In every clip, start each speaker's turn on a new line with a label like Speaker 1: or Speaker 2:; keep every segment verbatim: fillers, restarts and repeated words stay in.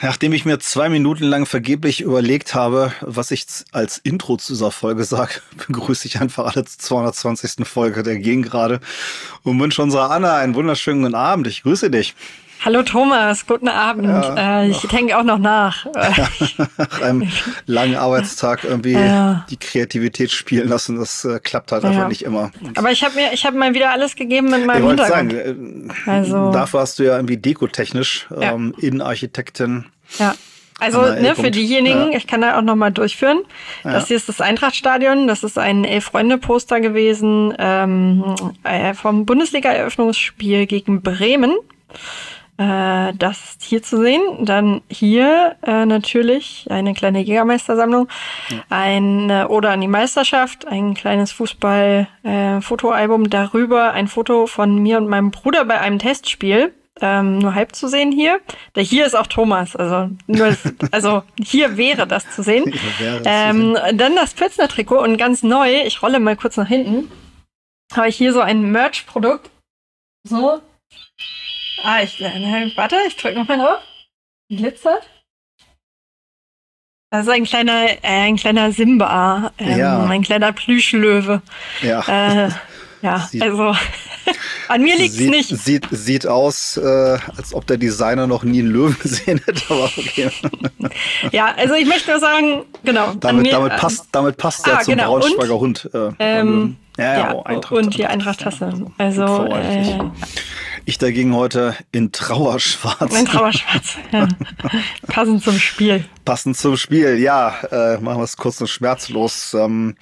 Speaker 1: nachdem ich mir zwei Minuten lang vergeblich überlegt habe, was ich als Intro zu dieser Folge sage, begrüße ich einfach alle zur zweihundertzwanzigsten Folge der Gegengrade und wünsche unserer Anna einen wunderschönen guten Abend. Ich grüße dich.
Speaker 2: Hallo Thomas, guten Abend. Ja, äh, ich denke auch noch nach.
Speaker 1: Nach einem langen Arbeitstag irgendwie ja. die Kreativität spielen lassen, das äh, klappt halt ja. einfach nicht immer. Und
Speaker 2: aber ich habe mir, ich habe mal wieder alles gegeben mit meinem
Speaker 1: ich
Speaker 2: Hintergrund.
Speaker 1: Sagen, äh, also dafür hast du ja irgendwie dekotechnisch,
Speaker 2: ja.
Speaker 1: ähm, Innenarchitektin.
Speaker 2: Ja. Also ne, für diejenigen, ja. ich kann da auch noch mal durchführen. Ja. Das hier ist das Eintrachtstadion. Das ist ein Elf-Freunde-Poster gewesen ähm, vom Bundesliga-Eröffnungsspiel gegen Bremen. Äh, das ist hier zu sehen. Dann hier äh, natürlich eine kleine Jägermeistersammlung, ja. eine Ode an die Meisterschaft, ein kleines Fußball-Fotoalbum. Äh, Darüber ein Foto von mir und meinem Bruder bei einem Testspiel. Ähm, nur halb zu sehen hier. Der hier ist auch Thomas, also nur, also hier wäre das zu sehen. Das ähm, zu sehen. Dann das Pfitzner-Trikot und ganz neu, ich rolle mal kurz nach hinten, habe ich hier so ein Merch-Produkt. So. Ah, ich, ne, warte, ich drücke nochmal drauf. Glitzert. Das ist ein kleiner, äh, ein kleiner Simba, ähm, ja. ein kleiner Plüschlöwe. Ja. Äh, ja, sieht, also an mir liegt's
Speaker 1: sieht,
Speaker 2: nicht.
Speaker 1: Sieht, sieht aus, äh, als ob der Designer noch nie einen Löwen gesehen hätte, aber okay.
Speaker 2: Ja, also ich möchte nur sagen, genau.
Speaker 1: Damit,
Speaker 2: mir,
Speaker 1: damit passt, damit passt der ah, zum genau. Braunschweiger und, Hund. Äh,
Speaker 2: ähm,
Speaker 1: ja, ja,
Speaker 2: ja
Speaker 1: oh, Eintracht,
Speaker 2: und die Eintracht-Tasse. Also, äh,
Speaker 1: ich dagegen heute in Trauerschwarz.
Speaker 2: In Trauerschwarz, ja. Passend zum Spiel.
Speaker 1: Passend zum Spiel, ja. Äh, machen wir es kurz und schmerzlos. Ähm,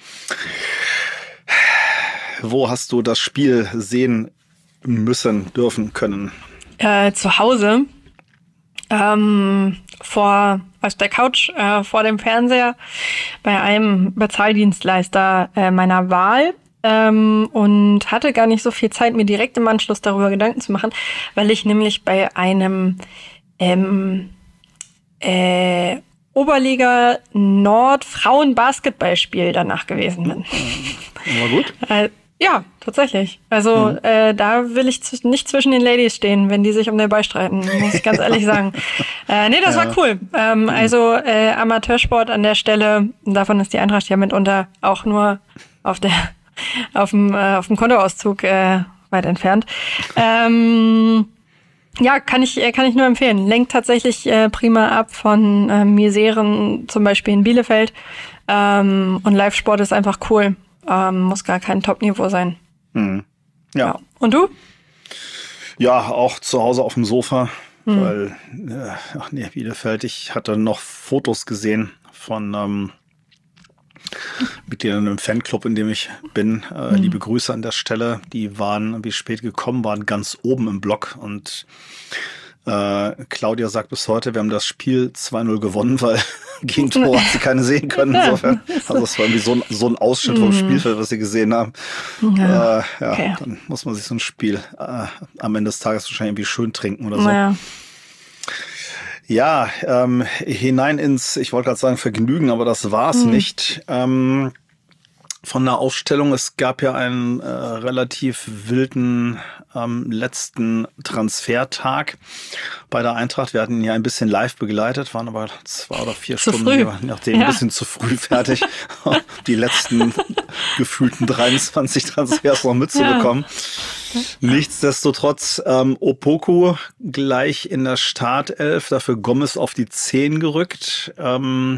Speaker 1: Wo hast du das Spiel sehen müssen, dürfen, können?
Speaker 2: Äh, zu Hause. Ähm, vor, auf der Couch, äh, vor dem Fernseher, bei einem Bezahldienstleister äh, meiner Wahl. Ähm, und hatte gar nicht so viel Zeit, mir direkt im Anschluss darüber Gedanken zu machen, weil ich nämlich bei einem ähm, äh, Oberliga Nord Frauen-Basketballspiel danach gewesen bin.
Speaker 1: War gut?
Speaker 2: Äh, ja, tatsächlich. Also mhm. äh, da will ich z- nicht zwischen den Ladies stehen, wenn die sich um den Ball streiten, muss ich ganz ehrlich sagen. Äh, nee, das ja. war cool. Ähm, mhm. Also äh, Amateursport an der Stelle, davon ist die Eintracht ja mitunter auch nur auf der auf dem äh, auf dem Kontoauszug äh, weit entfernt. Ähm, ja, kann ich kann ich nur empfehlen. Lenkt tatsächlich äh, prima ab von äh, Miseren, zum Beispiel in Bielefeld. Ähm, und Live-Sport ist einfach cool. Ähm, muss gar kein Top-Niveau sein.
Speaker 1: Mhm. Ja.
Speaker 2: ja. Und du?
Speaker 1: Ja, auch zu Hause auf dem Sofa, mhm. weil, äh, ach nee, Bielefeld, ich hatte noch Fotos gesehen von ähm, Mitgliedern im Fanclub, in dem ich bin. Äh, mhm. Liebe Grüße an der Stelle. Die waren, wie spät gekommen, waren ganz oben im Block und Äh, Claudia sagt bis heute, wir haben das Spiel zwei null gewonnen, weil gegen Tor hat sie keine sehen können. Insofern. Also es war irgendwie so ein, so ein Ausschnitt vom Spielfeld, was sie gesehen haben. Ja, äh, ja okay. Dann muss man sich so ein Spiel äh, am Ende des Tages wahrscheinlich irgendwie schön trinken oder so.
Speaker 2: Naja.
Speaker 1: Ja, ähm, hinein ins, ich wollte gerade sagen Vergnügen, aber das war's mhm. nicht. Ähm, von der Ausstellung, es gab ja einen äh, relativ wilden ähm, letzten Transfertag bei der Eintracht. Wir hatten ihn ja ein bisschen live begleitet, waren aber zwei oder vier
Speaker 2: zu
Speaker 1: Stunden,
Speaker 2: früh.
Speaker 1: nachdem ja. ein bisschen zu früh fertig, die letzten gefühlten dreiundzwanzig Transfers noch mitzubekommen. Ja. Nichtsdestotrotz ähm, Opoku gleich in der Startelf, dafür Gomez auf die zehn gerückt. Ähm,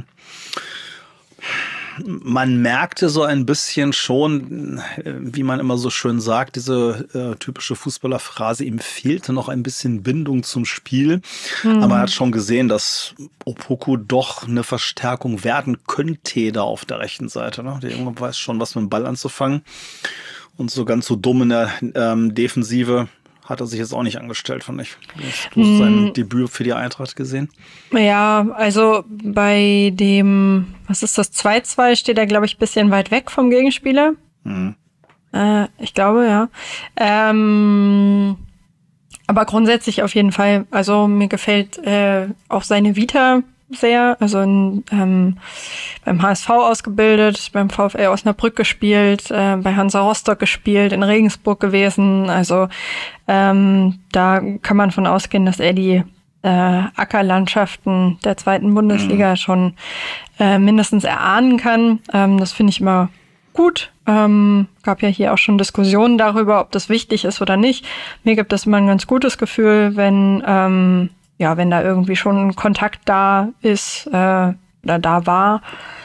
Speaker 1: Man merkte so ein bisschen schon, wie man immer so schön sagt, diese äh, typische Fußballerphrase, ihm fehlte noch ein bisschen Bindung zum Spiel. Mhm. Aber man hat schon gesehen, dass Opoku doch eine Verstärkung werden könnte da auf der rechten Seite. Ne? Der Junge weiß schon, was mit dem Ball anzufangen. Und so ganz so dumm in der ähm, Defensive hat er sich jetzt auch nicht angestellt, fand ich. Hast du mm. sein Debüt für die Eintracht gesehen?
Speaker 2: Ja, also bei dem, was ist das, zwei zwei steht er, glaube ich, ein bisschen weit weg vom Gegenspieler. Mm. Äh, ich glaube, ja. Ähm, aber grundsätzlich auf jeden Fall. Also mir gefällt äh, auch seine Vita sehr. Also in, ähm, beim H S V ausgebildet, beim VfL Osnabrück gespielt, äh, bei Hansa Rostock gespielt, in Regensburg gewesen. Also ähm, da kann man von ausgehen, dass er die äh, Ackerlandschaften der zweiten Bundesliga mhm. schon äh, mindestens erahnen kann. Ähm, das finde ich immer gut. Ähm, gab ja hier auch schon Diskussionen darüber, ob das wichtig ist oder nicht. Mir gibt es immer ein ganz gutes Gefühl, wenn ähm, ja, wenn da irgendwie schon Kontakt da ist äh, oder da war.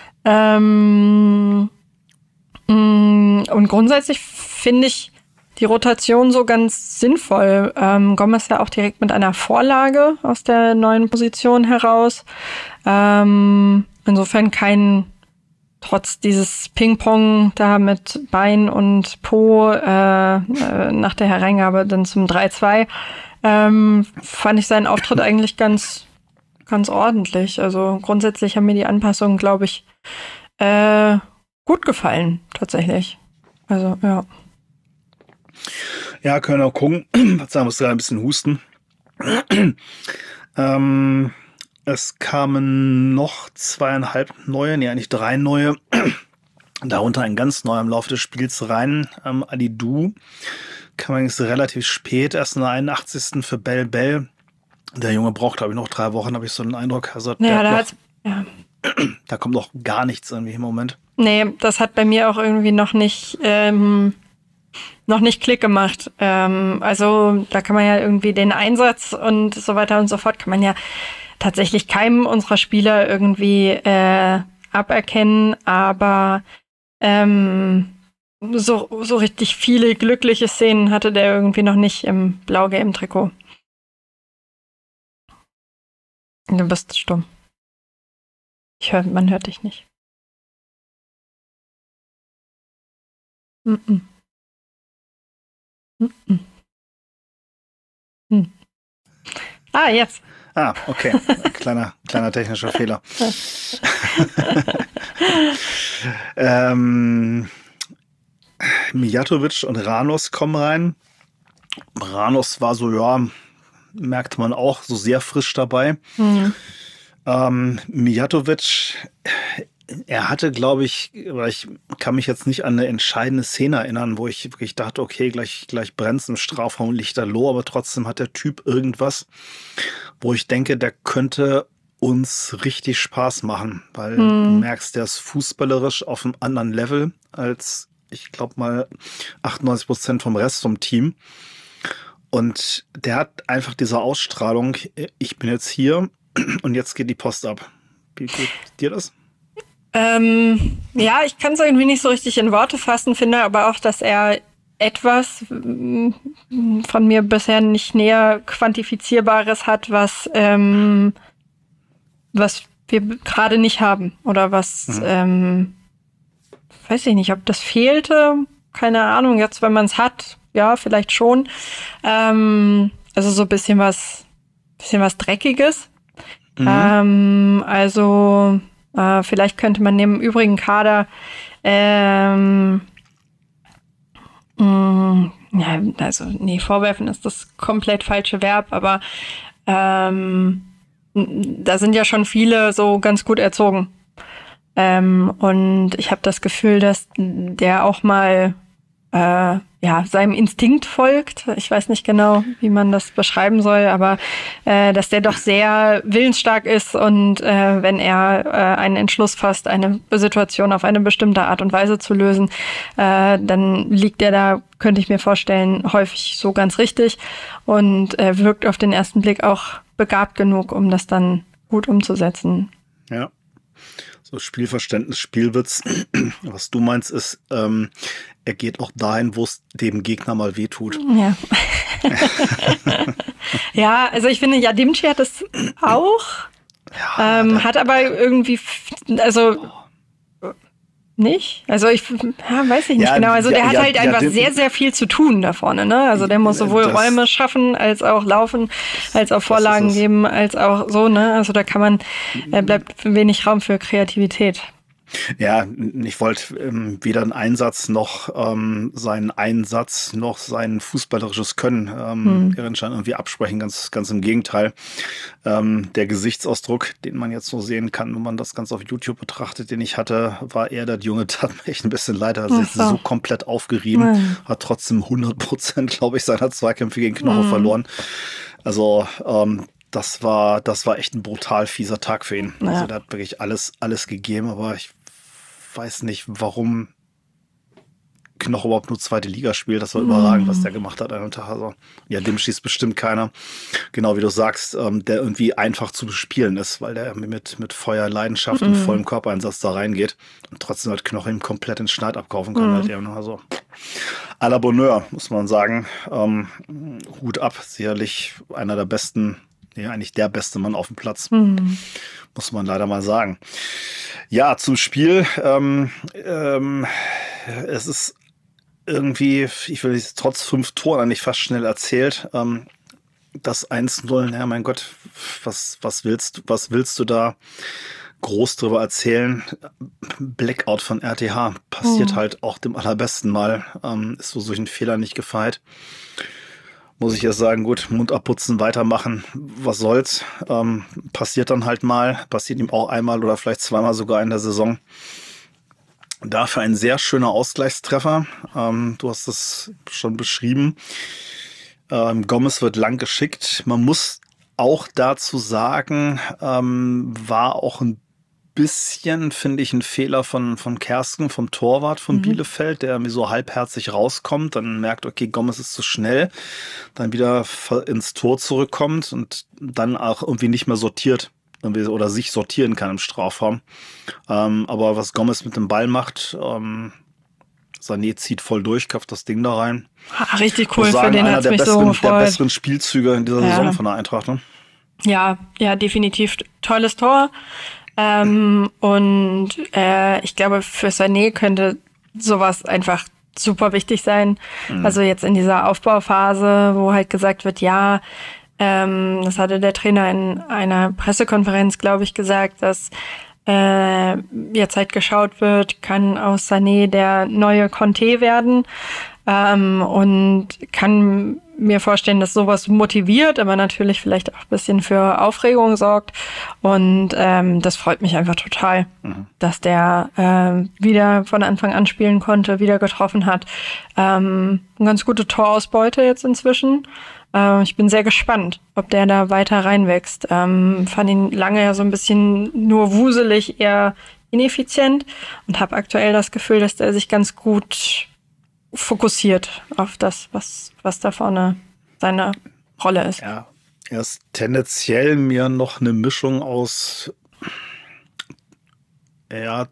Speaker 2: Ähm, und grundsätzlich finde ich die Rotation so ganz sinnvoll. Ähm, Gomez ja auch direkt mit einer Vorlage aus der neuen Position heraus. Ähm, insofern kein, trotz dieses Ping-Pong da mit Bein und Po äh, äh, nach der Hereingabe dann zum drei zwei, ähm, fand ich seinen Auftritt eigentlich ganz, ganz ordentlich. Also grundsätzlich haben mir die Anpassungen, glaube ich, äh, gut gefallen, tatsächlich. Also, ja.
Speaker 1: Ja, können wir auch gucken. Sagen wir gerade ein bisschen husten. ähm, es kamen noch zweieinhalb neue, nee, eigentlich drei neue. Darunter ein ganz neuer im Laufe des Spiels rein. Ähm, Alidou kam eigentlich relativ spät, erst in der einundachtzigsten für Bell Bell. Der Junge braucht, glaube ich, noch drei Wochen, habe ich so einen Eindruck. Also,
Speaker 2: ja, da,
Speaker 1: noch,
Speaker 2: hat's, ja.
Speaker 1: da kommt noch gar nichts irgendwie im Moment.
Speaker 2: Nee, das hat bei mir auch irgendwie noch nicht, ähm, noch nicht Klick gemacht. Ähm, also da kann man ja irgendwie den Einsatz und so weiter und so fort, kann man ja tatsächlich keinem unserer Spieler irgendwie äh, aberkennen, aber ähm, so, so richtig viele glückliche Szenen hatte der irgendwie noch nicht im blau-gelben Trikot. Du bist stumm. Ich hör, man hört dich nicht. Mm-mm. Mm-mm. Mm. Ah, jetzt.
Speaker 1: Ah, okay. kleiner, kleiner technischer Fehler. ähm, Mijatovic und Ranos kommen rein. Ranos war so, ja, merkt man auch, so sehr frisch dabei. Mhm. Ähm, Mijatovic, er hatte, glaube ich, oder ich kann mich jetzt nicht an eine entscheidende Szene erinnern, wo ich wirklich dachte, okay, gleich, gleich brennt's im Strafraum, lichterloh, aber trotzdem hat der Typ irgendwas, wo ich denke, der könnte uns richtig Spaß machen, weil hm. du merkst, der ist fußballerisch auf einem anderen Level als, ich glaube mal, achtundneunzig Prozent vom Rest vom Team. Und der hat einfach diese Ausstrahlung, ich bin jetzt hier und jetzt geht die Post ab. Wie geht dir das?
Speaker 2: Ähm, ja, ich kann es irgendwie nicht so richtig in Worte fassen, finde aber auch, dass er etwas von mir bisher nicht näher quantifizierbares hat, was, ähm, was wir gerade nicht haben. Oder was, mhm. ähm, weiß ich nicht, ob das fehlte. Keine Ahnung, jetzt, wenn man es hat, ja, vielleicht schon. Ähm, also so ein bisschen was, bisschen was Dreckiges. Mhm. Ähm, also äh, vielleicht könnte man neben dem übrigen Kader ähm, mh, ja, also nee, vorwerfen ist das komplett falsche Verb, aber ähm, da sind ja schon viele so ganz gut erzogen. Ähm, und ich habe das Gefühl, dass der auch mal äh, ja, seinem Instinkt folgt. Ich weiß nicht genau, wie man das beschreiben soll, aber äh, dass der doch sehr willensstark ist und äh, wenn er äh, einen Entschluss fasst, eine Situation auf eine bestimmte Art und Weise zu lösen, äh, dann liegt er da, könnte ich mir vorstellen, häufig so ganz richtig und äh, wirkt auf den ersten Blick auch begabt genug, um das dann gut umzusetzen.
Speaker 1: Ja. So Spielverständnis, Spielwitz. Was du meinst ist, ähm, er geht auch dahin, wo es dem Gegner mal wehtut.
Speaker 2: Ja. Ja, also ich finde, Yadimchi hat es auch, ja, ähm, hat aber irgendwie, also nicht? Also ich ja, weiß ich nicht ja, genau. Also der ja, hat halt ja, einfach ja, sehr, sehr viel zu tun da vorne. Ne? Also der muss sowohl das, Räume schaffen, als auch laufen, als auch Vorlagen geben, als auch so. Ne? Also da kann man, äh, bleibt wenig Raum für Kreativität.
Speaker 1: Ja, ich wollte ähm, weder einen Einsatz noch ähm, seinen Einsatz noch sein fußballerisches Können ähm, hm. irgendwie absprechen. Ganz, ganz im Gegenteil. Ähm, der Gesichtsausdruck, den man jetzt so sehen kann, wenn man das Ganze auf YouTube betrachtet, den ich hatte, war eher, der Junge tat mir echt ein bisschen leid. Er hat sich so. so komplett aufgerieben, hm. hat trotzdem hundert Prozent, glaube ich, seiner Zweikämpfe gegen Knoche hm. verloren. Also ähm, das war, das war echt ein brutal fieser Tag für ihn. Ja. Also der hat wirklich alles, alles gegeben, aber ich weiß nicht, warum Knoch überhaupt nur zweite Liga spielt. Das war mm. überragend, was der gemacht hat an einem Tag. Also, ja, dem schießt bestimmt keiner. Genau wie du sagst, ähm, der irgendwie einfach zu bespielen ist, weil der mit, mit Feuer, Leidenschaft mm. und vollem Körpereinsatz da reingeht und trotzdem halt Knoch ihm komplett den Schneid abkaufen kann. Mm. Halt eben. Also à la Bonheur, muss man sagen. Ähm, Hut ab, sicherlich einer der besten, nee, eigentlich der beste Mann auf dem Platz. Mm. Muss man leider mal sagen. Ja, zum Spiel. Ähm, ähm, es ist irgendwie, ich will es trotz fünf Toren eigentlich fast schnell erzählt. Ähm, das eins null, ja mein Gott, was, was willst, was willst du da groß drüber erzählen? Blackout von R T H passiert oh. halt auch dem allerbesten Mal. Ähm, ist so solchen Fehler nicht gefeit. Muss ich jetzt sagen, gut, Mund abputzen, weitermachen, was soll's. Ähm, passiert dann halt mal, passiert ihm auch einmal oder vielleicht zweimal sogar in der Saison. Dafür ein sehr schöner Ausgleichstreffer. Ähm, du hast es schon beschrieben. Ähm, Gomez wird lang geschickt. Man muss auch dazu sagen, ähm, war auch ein bisschen, finde ich, ein Fehler von, von Kersten, vom Torwart von mhm. Bielefeld, der mir so halbherzig rauskommt, dann merkt, okay, Gomez ist zu schnell, dann wieder ins Tor zurückkommt und dann auch irgendwie nicht mehr sortiert oder sich sortieren kann im Strafraum. Ähm, aber was Gomez mit dem Ball macht, ähm, Sané zieht voll durch, köpft das Ding da rein.
Speaker 2: Ah, richtig cool,
Speaker 1: sagen,
Speaker 2: für den hat's
Speaker 1: der
Speaker 2: mich
Speaker 1: besseren,
Speaker 2: so gefreut.
Speaker 1: Der besseren Spielzüge in dieser ja. Saison von der Eintracht. Ne?
Speaker 2: Ja, ja, definitiv tolles Tor. Ähm, und äh, ich glaube, für Sané könnte sowas einfach super wichtig sein. Mhm. Also jetzt in dieser Aufbauphase, wo halt gesagt wird, ja, ähm, das hatte der Trainer in einer Pressekonferenz, glaube ich, gesagt, dass äh, jetzt halt geschaut wird, kann aus Sané der neue Conte werden. Ähm, und kann mir vorstellen, dass sowas motiviert, aber natürlich vielleicht auch ein bisschen für Aufregung sorgt. Und ähm, das freut mich einfach total, mhm. dass der äh, wieder von Anfang an spielen konnte, wieder getroffen hat. Ähm, eine ganz gute Torausbeute jetzt inzwischen. Äh, ich bin sehr gespannt, ob der da weiter reinwächst. Ähm, fand ihn lange ja so ein bisschen nur wuselig, eher ineffizient und habe aktuell das Gefühl, dass der sich ganz gut fokussiert auf das, was, was da vorne seine Rolle ist.
Speaker 1: Ja, er ist tendenziell mir noch eine Mischung aus, er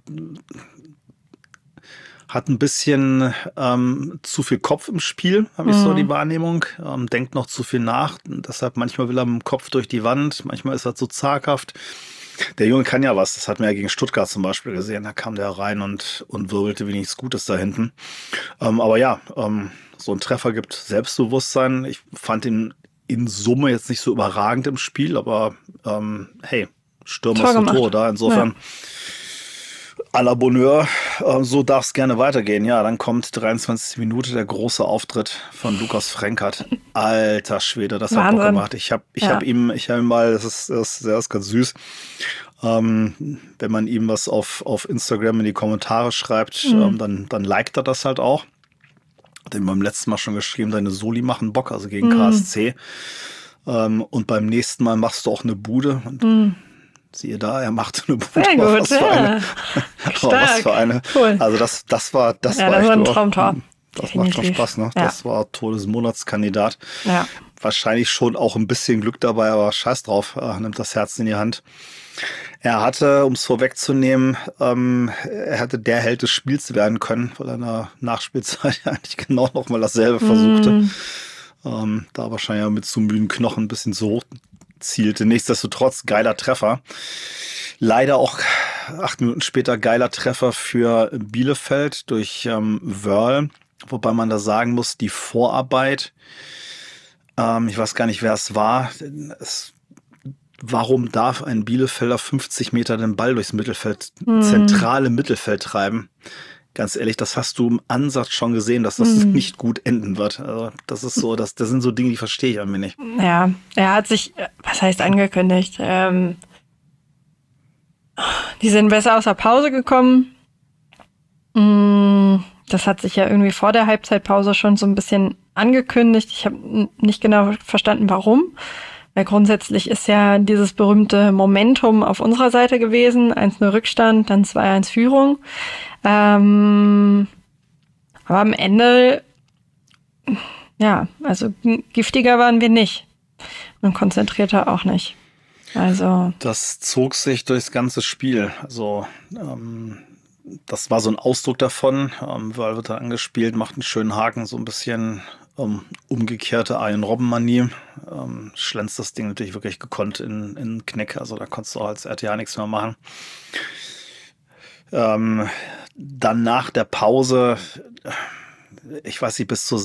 Speaker 1: hat ein bisschen ähm, zu viel Kopf im Spiel, habe ich mhm. so die Wahrnehmung, ähm, denkt noch zu viel nach, deshalb manchmal will er mit dem Kopf durch die Wand, manchmal ist er zu zaghaft. Der Junge kann ja was, das hat man ja gegen Stuttgart zum Beispiel gesehen, da kam der rein und, und wirbelte wenigstens Gutes da hinten. Ähm, aber ja, ähm, so ein Treffer gibt Selbstbewusstsein. Ich fand ihn in Summe jetzt nicht so überragend im Spiel, aber ähm, hey, Stürmer ist Tor da, insofern ja. à la Bonheur, äh, so darf es gerne weitergehen. Ja, dann kommt dreiundzwanzigste Minute der große Auftritt von Lukas Frenkert. Alter Schwede, das hat Bock gemacht. Ich habe ich ja. hab ihm, ich habe ihm mal, das ist, das, das ist ganz süß, ähm, wenn man ihm was auf, auf Instagram in die Kommentare schreibt, mhm. ähm, dann, dann liked er das halt auch. Hat ihm beim letzten Mal schon geschrieben, deine Soli machen Bock, also gegen mhm. K S C. Ähm, und beim nächsten Mal machst du auch eine Bude. Und mhm. siehe da, er macht eine Bude.
Speaker 2: Sehr gut,
Speaker 1: was für
Speaker 2: ja.
Speaker 1: eine, was für eine. Cool. Also das, das war, das
Speaker 2: ja,
Speaker 1: war
Speaker 2: das
Speaker 1: echt
Speaker 2: war ein Traumtor.
Speaker 1: Das Definitiv. Macht schon Spaß, ne? Ja. Das war Todesmonatskandidat. Ja. Wahrscheinlich schon auch ein bisschen Glück dabei, aber scheiß drauf, er nimmt das Herz in die Hand. Er hatte, um es vorwegzunehmen, ähm, er hätte der Held des Spiels werden können, weil er in der Nachspielzeit eigentlich genau nochmal dasselbe versuchte. Mm. Ähm, da wahrscheinlich ja mit zu müden Knochen ein bisschen zu hoch zielte. Nichtsdestotrotz geiler Treffer. Leider auch acht Minuten später geiler Treffer für Bielefeld durch ähm, Wörl. Wobei man da sagen muss, die Vorarbeit, ähm, ich weiß gar nicht, wer es war, es, warum darf ein Bielefelder fünfzig Meter den Ball durchs Mittelfeld, hm. zentrale Mittelfeld treiben? Ganz ehrlich, das hast du im Ansatz schon gesehen, dass das hm. nicht gut enden wird. Also das ist so, das, das sind so Dinge, die verstehe ich an mir nicht.
Speaker 2: Ja, er hat sich, was heißt angekündigt? Ähm, die sind besser aus der Pause gekommen. Mmh. Das hat sich ja irgendwie vor der Halbzeitpause schon so ein bisschen angekündigt. Ich habe nicht genau verstanden, warum. Weil grundsätzlich ist ja dieses berühmte Momentum auf unserer Seite gewesen. eins null Rückstand, dann zwei eins Führung. Ähm, aber am Ende, ja, also giftiger waren wir nicht. Und konzentrierter auch nicht. Also.
Speaker 1: Das zog sich durchs ganze Spiel. Also, ähm, das war so ein Ausdruck davon. Ähm, weil wird da angespielt, macht einen schönen Haken, so ein bisschen ähm, umgekehrte Arjen Robben-Manie. Ähm, schlänzt das Ding natürlich wirklich gekonnt in, in den Knick. Also, da konntest du auch als R T A nichts mehr machen. Ähm, dann nach der Pause, ich weiß nicht, bis zur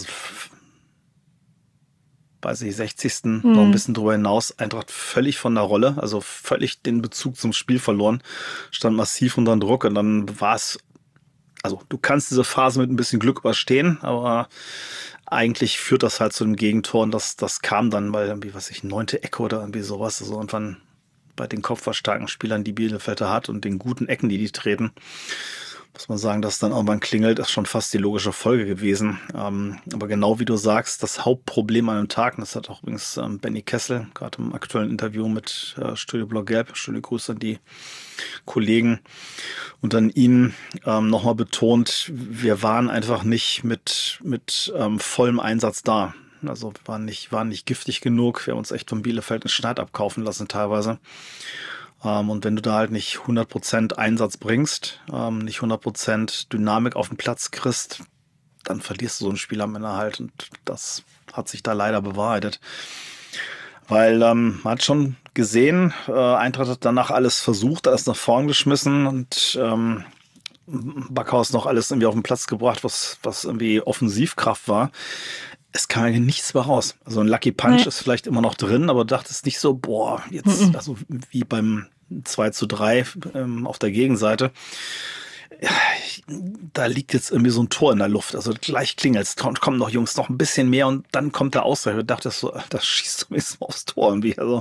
Speaker 1: weiß ich, sechzigsten Mhm. noch ein bisschen drüber hinaus, Eintracht völlig von der Rolle, also völlig den Bezug zum Spiel verloren, stand massiv unter Druck und dann war es, also du kannst diese Phase mit ein bisschen Glück überstehen, aber eigentlich führt das halt zu dem Gegentor und das, das kam dann, weil irgendwie, was ich, neunte Ecke oder irgendwie sowas, also irgendwann bei den kopfballstarken Spielern, die Bielefelder hat und den guten Ecken, die die treten, muss man sagen, dass dann irgendwann klingelt, ist schon fast die logische Folge gewesen. Ähm, aber genau wie du sagst, das Hauptproblem an dem Tag, und das hat auch übrigens ähm, Benny Kessel, gerade im aktuellen Interview mit äh, Studio Blau-Gelb, schöne Grüße an die Kollegen und an ihn ähm, nochmal betont, wir waren einfach nicht mit, mit ähm, vollem Einsatz da. Also wir waren nicht, waren nicht giftig genug. Wir haben uns echt von Bielefeld einen Schneid abkaufen lassen teilweise. Um, und wenn du da halt nicht hundert Prozent Einsatz bringst, um, nicht hundert Prozent Dynamik auf den Platz kriegst, dann verlierst du so ein Spiel am Ende halt. Und das hat sich da leider bewahrheitet. Weil ähm, man hat schon gesehen, äh, Eintracht hat danach alles versucht, alles nach vorn geschmissen und ähm, Backhaus noch alles irgendwie auf den Platz gebracht, was, was irgendwie Offensivkraft war. Es kam ja nichts mehr raus. Also ein Lucky Punch nee. ist vielleicht immer noch drin, aber dachtest nicht so, boah, jetzt, mhm. also wie beim zwei zu drei ähm, auf der Gegenseite. Ja, da liegt jetzt irgendwie so ein Tor in der Luft. Also gleich klingelt's, kommen noch Jungs, noch ein bisschen mehr und dann kommt der Ausgleich. Ich dachte so, das schießt du jetzt mal aufs Tor irgendwie. Also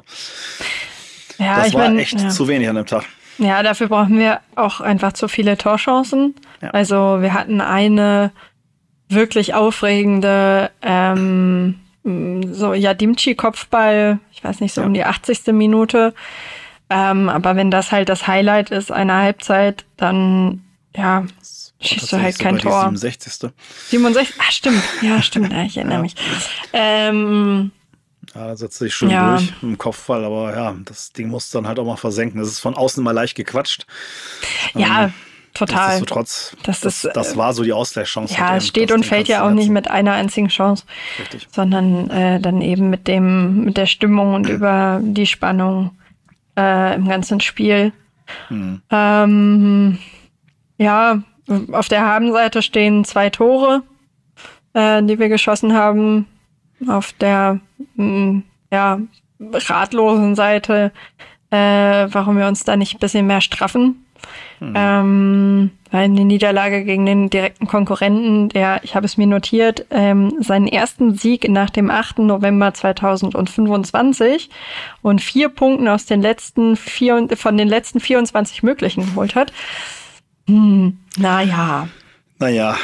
Speaker 2: ja,
Speaker 1: das
Speaker 2: ich
Speaker 1: war
Speaker 2: mein,
Speaker 1: echt
Speaker 2: ja.
Speaker 1: zu wenig an dem Tag.
Speaker 2: Ja, dafür brauchen wir auch einfach zu viele Torchancen. Ja. Also wir hatten eine wirklich aufregende ähm, so Jadimci-Kopfball, ich weiß nicht, so ja. um die achtzigste Minute. Ähm, aber wenn das halt das Highlight ist einer Halbzeit, dann ja, schießt du halt kein Tor.
Speaker 1: siebenundsechzigste
Speaker 2: siebenundsechzig? Ach, stimmt. Ja, stimmt. Ja, ich erinnere ja. mich. Ähm,
Speaker 1: ja, da setzt sich schön
Speaker 2: ja.
Speaker 1: durch im Kopfball, aber ja, das Ding muss dann halt auch mal versenken. Das ist von außen immer leicht gequatscht.
Speaker 2: Ja,
Speaker 1: ähm,
Speaker 2: total.
Speaker 1: Nichtsdestotrotz,
Speaker 2: das,
Speaker 1: das,
Speaker 2: ist,
Speaker 1: das war so die Ausgleichschance.
Speaker 2: Ja, es steht und fällt ja auch nicht mit einer einzigen Chance,
Speaker 1: Richtig.
Speaker 2: sondern äh, dann eben mit dem, mit der Stimmung und über die Spannung äh, im ganzen Spiel. Mhm. Ähm, ja, auf der Habenseite stehen zwei Tore, äh, die wir geschossen haben. Auf der mh, ja, ratlosen Seite, äh, warum wir uns da nicht ein bisschen mehr straffen. Mhm. Ähm, weil eine Niederlage gegen den direkten Konkurrenten, der, ich habe es mir notiert, ähm, seinen ersten Sieg nach dem achten November zweitausendfünfundzwanzig und vier Punkten aus den letzten vier, von den letzten vierundzwanzig möglichen geholt hat. Hm, naja.
Speaker 1: Naja.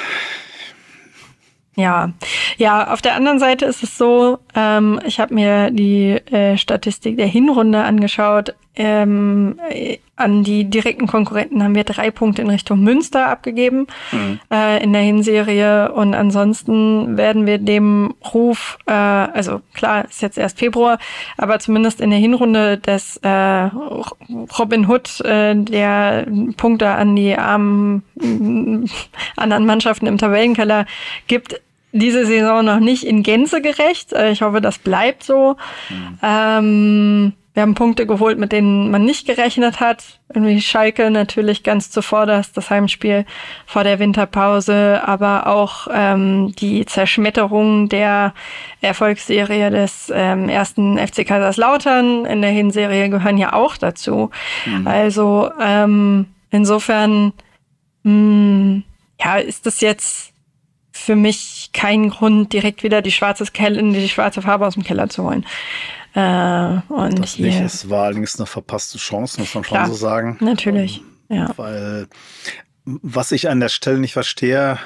Speaker 2: Ja, ja. Auf der anderen Seite ist es so, ähm, ich habe mir die äh, Statistik der Hinrunde angeschaut. Ähm, äh, an die direkten Konkurrenten haben wir drei Punkte in Richtung Münster abgegeben mhm. äh, in der Hinserie. Und ansonsten werden wir dem Ruf, äh, also klar, ist jetzt erst Februar, aber zumindest in der Hinrunde des äh, Robin Hood, äh, der Punkte an die armen äh, anderen Mannschaften im Tabellenkeller gibt, diese Saison noch nicht in Gänze gerecht. Ich hoffe, das bleibt so. Mhm. Ähm, wir haben Punkte geholt, mit denen man nicht gerechnet hat. Irgendwie Schalke natürlich ganz zuvorderst, das Heimspiel vor der Winterpause, aber auch ähm, die Zerschmetterung der Erfolgsserie des ähm, ersten F C Kaiserslautern in der Hinserie gehören ja auch dazu. Mhm. Also ähm, insofern mh, ja, ist das jetzt für mich kein Grund, direkt wieder die schwarze, Keller, die schwarze Farbe aus dem Keller zu holen. Äh, und
Speaker 1: das nicht, es war allerdings eine verpasste Chance, muss man
Speaker 2: klar,
Speaker 1: schon so sagen.
Speaker 2: Natürlich,
Speaker 1: um,
Speaker 2: ja.
Speaker 1: Weil, was ich an der Stelle nicht verstehe,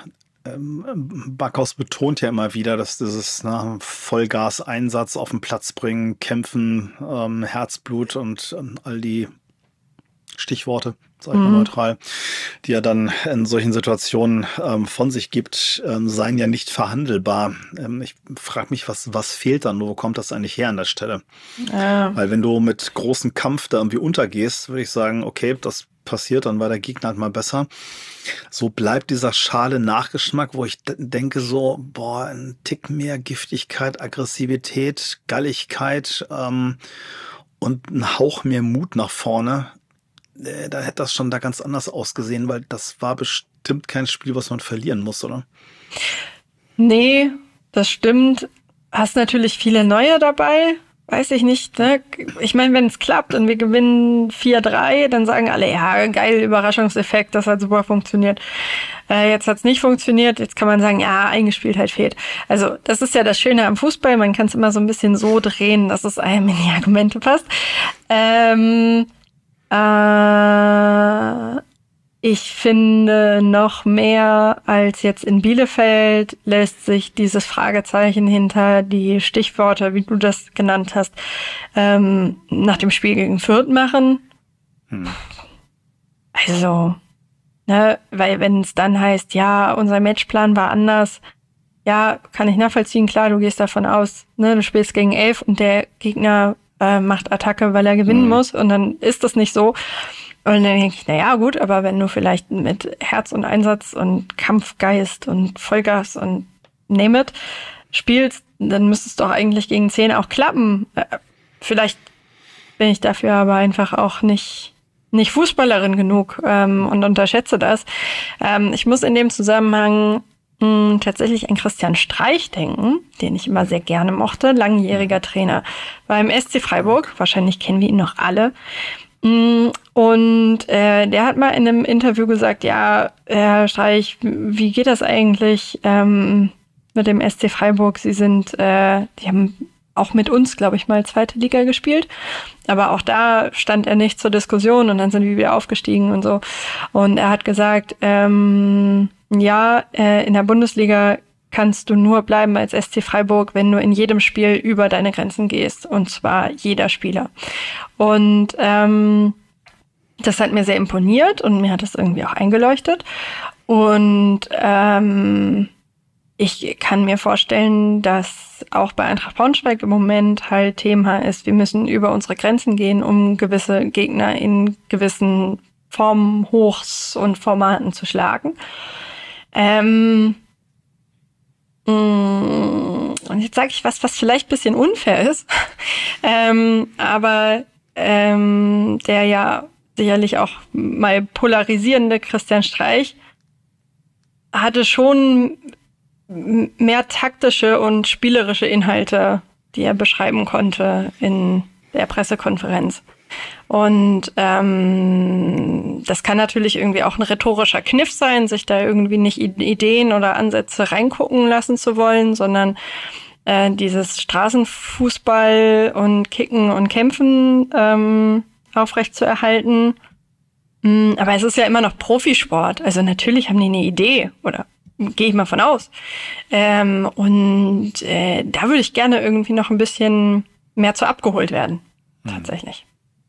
Speaker 1: Backhaus betont ja immer wieder, dass dieses ne, Vollgas-Einsatz auf den Platz bringen, kämpfen, ähm, Herzblut und ähm, all die Stichworte, sag ich mal neutral, die er dann in solchen Situationen ähm, von sich gibt, ähm, seien ja nicht verhandelbar. Ähm, ich frage mich, was, was fehlt dann? Wo kommt das eigentlich her an der Stelle?
Speaker 2: Ja.
Speaker 1: Weil wenn du mit großem Kampf da irgendwie untergehst, würde ich sagen, okay, das passiert, dann war der Gegner halt mal besser. So bleibt dieser schale Nachgeschmack, wo ich d- denke so, boah, ein Tick mehr Giftigkeit, Aggressivität, Galligkeit ähm, und ein Hauch mehr Mut nach vorne. Äh, da hätte das schon da ganz anders ausgesehen, weil das war bestimmt kein Spiel, was man verlieren muss, oder?
Speaker 2: Nee, das stimmt. Hast natürlich viele neue dabei. Weiß ich nicht, ne? Ich meine, wenn es klappt und wir gewinnen vier drei, dann sagen alle, ja, geil, Überraschungseffekt, das hat super funktioniert. Äh, jetzt hat's nicht funktioniert, jetzt kann man sagen, ja, Eingespieltheit fehlt. Also, das ist ja das Schöne am Fußball, man kann es immer so ein bisschen so drehen, dass es einem in die Argumente passt. Ähm, äh, Ich finde, noch mehr als jetzt in Bielefeld lässt sich dieses Fragezeichen hinter die Stichworte, wie du das genannt hast, ähm, nach dem Spiel gegen Fürth machen. Hm. Also, ne, weil wenn es dann heißt, ja, unser Matchplan war anders, ja, kann ich nachvollziehen, klar, du gehst davon aus, ne, du spielst gegen elf und der Gegner äh, macht Attacke, weil er gewinnen hm. muss und dann ist das nicht so. Und dann denke ich, na ja, gut, aber wenn du vielleicht mit Herz und Einsatz und Kampfgeist und Vollgas und name it spielst, dann müsste es doch eigentlich gegen zehn auch klappen. Äh, vielleicht bin ich dafür aber einfach auch nicht, nicht Fußballerin genug ähm, und unterschätze das. Ähm, ich muss in dem Zusammenhang mh, tatsächlich an Christian Streich denken, den ich immer sehr gerne mochte, langjähriger Trainer beim S C Freiburg. Wahrscheinlich kennen wir ihn noch alle. Und äh, der hat mal in einem Interview gesagt, ja, Herr Streich, wie geht das eigentlich ähm, mit dem S C Freiburg? Sie sind, äh, die haben auch mit uns, glaube ich, mal zweite Liga gespielt. Aber auch da stand er nicht zur Diskussion und dann sind wir wieder aufgestiegen und so. Und er hat gesagt, ähm, ja, äh, in der Bundesliga kannst du nur bleiben als S C Freiburg, wenn du in jedem Spiel über deine Grenzen gehst. Und zwar jeder Spieler. Und ähm, das hat mir sehr imponiert und mir hat das irgendwie auch eingeleuchtet. Und ähm, ich kann mir vorstellen, dass auch bei Eintracht Braunschweig im Moment halt Thema ist, wir müssen über unsere Grenzen gehen, um gewisse Gegner in gewissen Formen, Hochs und Formaten zu schlagen. Ähm, Und jetzt sage ich was, was vielleicht ein bisschen unfair ist, ähm, aber ähm, der ja sicherlich auch mal polarisierende Christian Streich hatte schon mehr taktische und spielerische Inhalte, die er beschreiben konnte in der Pressekonferenz. Und ähm, das kann natürlich irgendwie auch ein rhetorischer Kniff sein, sich da irgendwie nicht Ideen oder Ansätze reingucken lassen zu wollen, sondern äh, dieses Straßenfußball und Kicken und Kämpfen ähm, aufrecht zu erhalten. Aber es ist ja immer noch Profisport. Also natürlich haben die eine Idee oder gehe ich mal von aus. Ähm, und äh, da würde ich gerne irgendwie noch ein bisschen mehr zu abgeholt werden. Tatsächlich.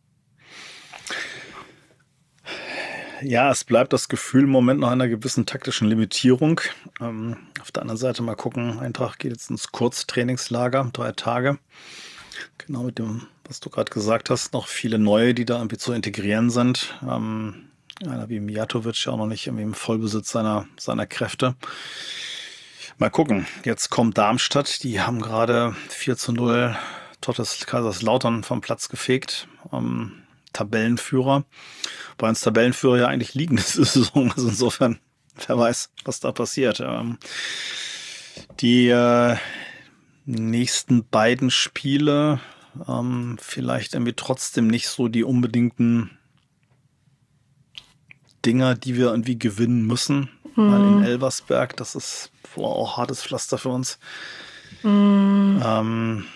Speaker 1: Ja, es bleibt das Gefühl im Moment noch einer gewissen taktischen Limitierung. Ähm, auf der anderen Seite mal gucken, Eintracht geht jetzt ins Kurztrainingslager, drei Tage. Genau mit dem, was du gerade gesagt hast, noch viele neue, die da irgendwie zu integrieren sind. Ähm, einer wie Mijatovic ja auch noch nicht irgendwie im Vollbesitz seiner, seiner Kräfte. Mal gucken, jetzt kommt Darmstadt, die haben gerade vier zu null Tottes Kaiserslautern vom Platz gefegt. Ähm, Tabellenführer. Bei uns Tabellenführer ja eigentlich liegen diese Saison. Also insofern, wer weiß, was da passiert. Ähm, die äh, nächsten beiden Spiele ähm, vielleicht irgendwie trotzdem nicht so die unbedingten Dinger, die wir irgendwie gewinnen müssen. Mhm. Weil in Elversberg, das ist boah, auch hartes Pflaster für uns. Mhm. Ähm,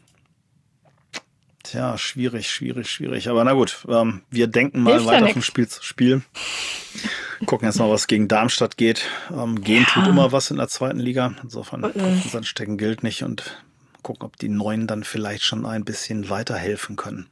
Speaker 1: Tja, schwierig, schwierig, schwierig. Aber na gut, ähm, wir denken mal Hilft weiter ja vom Spiel zu Spiel. Gucken jetzt mal, was gegen Darmstadt geht. Ähm, gehen ja. tut immer was in der zweiten Liga. Insofern Kopf stecken gilt nicht und gucken, ob die Neuen dann vielleicht schon ein bisschen weiterhelfen können.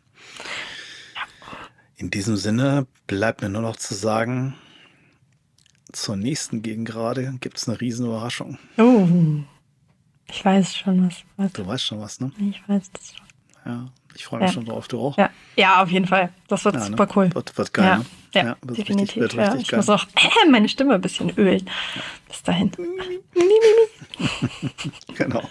Speaker 1: In diesem Sinne bleibt mir nur noch zu sagen, zur nächsten Gegengerade gibt es eine riesen Überraschung.
Speaker 2: Oh, ich weiß schon was. was.
Speaker 1: Du weißt schon was, ne?
Speaker 2: Ich weiß das schon.
Speaker 1: Ja, ich freue mich ja. schon drauf. Du auch?
Speaker 2: Ja, ja, auf jeden Fall. Das wird ja, super ne? cool.
Speaker 1: Wird, wird geil,
Speaker 2: ja.
Speaker 1: ne?
Speaker 2: Ja,
Speaker 1: ja wird
Speaker 2: definitiv.
Speaker 1: Richtig, wird
Speaker 2: ja.
Speaker 1: richtig
Speaker 2: Ich
Speaker 1: geil.
Speaker 2: muss auch äh, meine Stimme ein bisschen ölen. Ja. Bis dahin.
Speaker 1: Genau.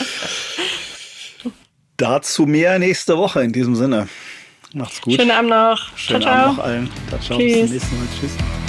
Speaker 1: Dazu mehr nächste Woche in diesem Sinne. Macht's gut.
Speaker 2: Schönen Abend noch.
Speaker 1: Schönen
Speaker 2: ciao,
Speaker 1: Abend
Speaker 2: ciao.
Speaker 1: noch allen. Ciao, ciao.
Speaker 2: Tschüss.
Speaker 1: Bis zum nächsten Mal. Tschüss.